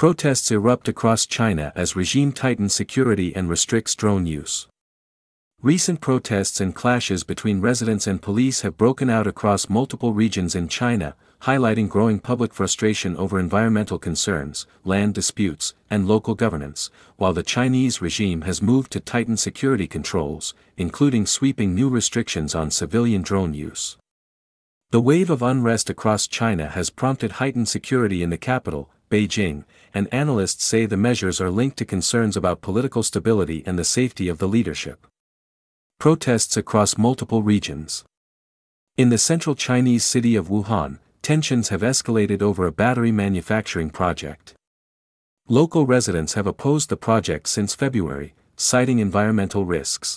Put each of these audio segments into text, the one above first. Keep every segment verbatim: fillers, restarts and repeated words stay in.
Protests erupt across China as regime tightens security and restricts drone use. Recent protests and clashes between residents and police have broken out across multiple regions in China, highlighting growing public frustration over environmental concerns, land disputes, and local governance, while the Chinese regime has moved to tighten security controls, including sweeping new restrictions on civilian drone use. The wave of unrest across China has prompted heightened security in the capital, Beijing, and analysts say the measures are linked to concerns about political stability and the safety of the leadership. Protests across multiple regions. In the central Chinese city of Wuhan, tensions have escalated over a battery manufacturing project. Local residents have opposed the project since February, citing environmental risks.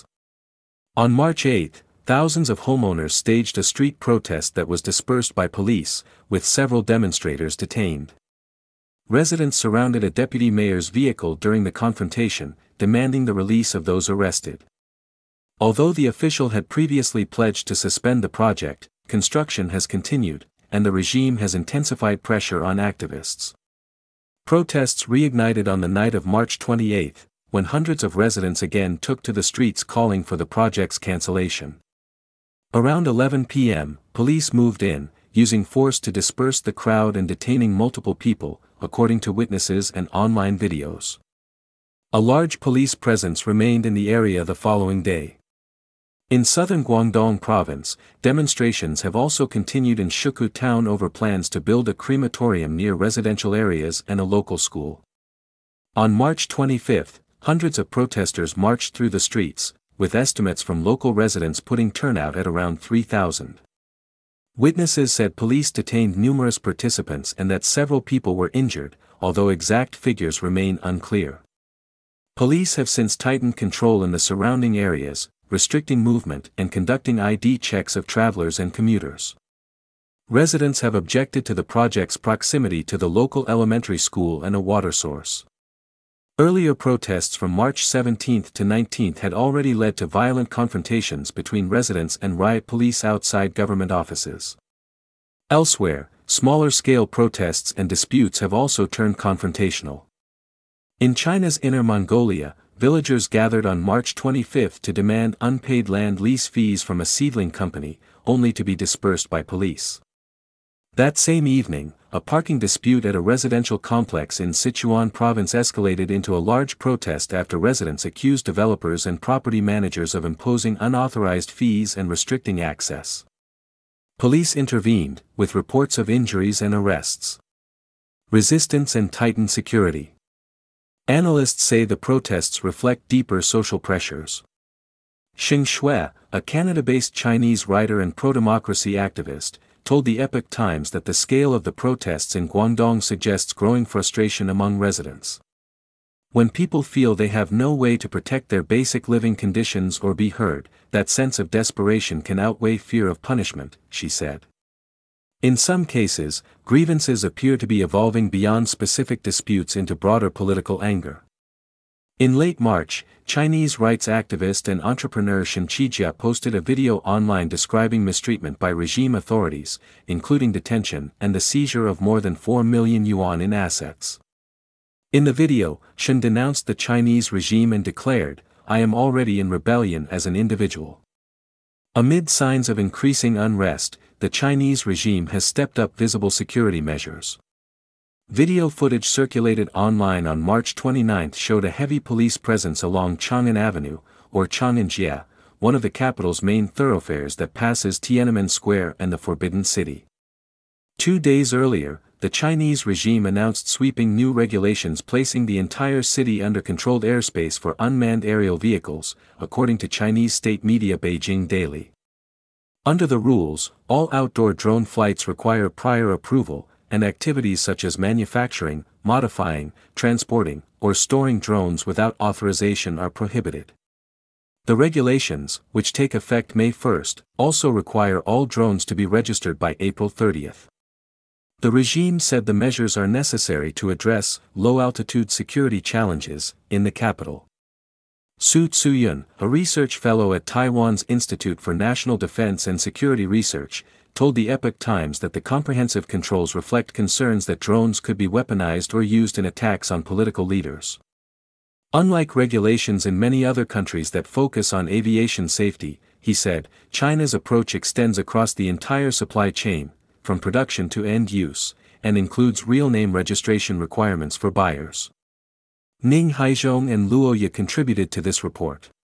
On March eighth, thousands of homeowners staged a street protest that was dispersed by police, with several demonstrators detained. Residents surrounded a deputy mayor's vehicle during the confrontation, demanding the release of those arrested. Although the official had previously pledged to suspend the project, construction has continued, and the regime has intensified pressure on activists. Protests reignited on the night of March twenty-eighth, when hundreds of residents again took to the streets calling for the project's cancellation. Around eleven p m, police moved in, using force to disperse the crowd and detaining multiple people, according to witnesses and online videos. A large police presence remained in the area the following day. In southern Guangdong province, demonstrations have also continued in Shuku town over plans to build a crematorium near residential areas and a local school. On March twenty-fifth, hundreds of protesters marched through the streets, with estimates from local residents putting turnout at around three thousand. Witnesses said police detained numerous participants and that several people were injured, although exact figures remain unclear. Police have since tightened control in the surrounding areas, restricting movement and conducting I D checks of travelers and commuters. Residents have objected to the project's proximity to the local elementary school and a water source. Earlier protests from March seventeenth to nineteenth had already led to violent confrontations between residents and riot police outside government offices. Elsewhere, smaller-scale protests and disputes have also turned confrontational. In China's Inner Mongolia, villagers gathered on March twenty-fifth to demand unpaid land lease fees from a seedling company, only to be dispersed by police. That same evening, a parking dispute at a residential complex in Sichuan province escalated into a large protest after residents accused developers and property managers of imposing unauthorized fees and restricting access. Police intervened, with reports of injuries and arrests. Resistance and tightened security. Analysts say the protests reflect deeper social pressures. Xing Shui, a Canada-based Chinese writer and pro-democracy activist, told the Epoch Times that the scale of the protests in Guangdong suggests growing frustration among residents. When people feel they have no way to protect their basic living conditions or be heard, that sense of desperation can outweigh fear of punishment, she said. In some cases, grievances appear to be evolving beyond specific disputes into broader political anger. In late March, Chinese rights activist and entrepreneur Shen Qijia posted a video online describing mistreatment by regime authorities, including detention and the seizure of more than four million yuan in assets. In the video, Shen denounced the Chinese regime and declared, "I am already in rebellion as an individual." Amid signs of increasing unrest, the Chinese regime has stepped up visible security measures. Video footage circulated online on March twenty-ninth showed a heavy police presence along Chang'an Avenue, or Chang'anjie, one of the capital's main thoroughfares that passes Tiananmen Square and the Forbidden City. Two days earlier, the Chinese regime announced sweeping new regulations placing the entire city under controlled airspace for unmanned aerial vehicles, according to Chinese state media Beijing Daily. Under the rules, all outdoor drone flights require prior approval, and activities such as manufacturing, modifying, transporting, or storing drones without authorization are prohibited. The regulations, which take effect May first, also require all drones to be registered by April thirtieth. The regime said the measures are necessary to address low-altitude security challenges in the capital. Su Tsuyun, a research fellow at Taiwan's Institute for National Defense and Security Research, told the Epoch Times that the comprehensive controls reflect concerns that drones could be weaponized or used in attacks on political leaders. Unlike regulations in many other countries that focus on aviation safety, he said, China's approach extends across the entire supply chain, from production to end use, and includes real name registration requirements for buyers. Ning Haizhong and Luo Ye contributed to this report.